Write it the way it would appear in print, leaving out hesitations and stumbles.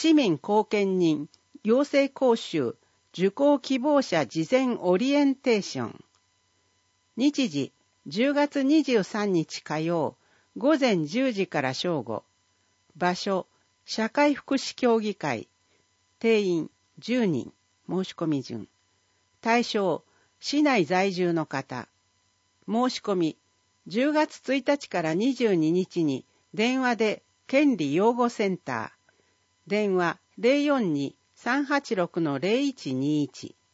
市民貢献人行政講習受講希望者事前オリエンテーション。日時10月23日火曜午前10時から正午。場所社会福祉協議会。定員10人。申し込み順。対象市内在住の方。申し込み10月1日から22日に電話で権利擁護センター。電話042-386-0121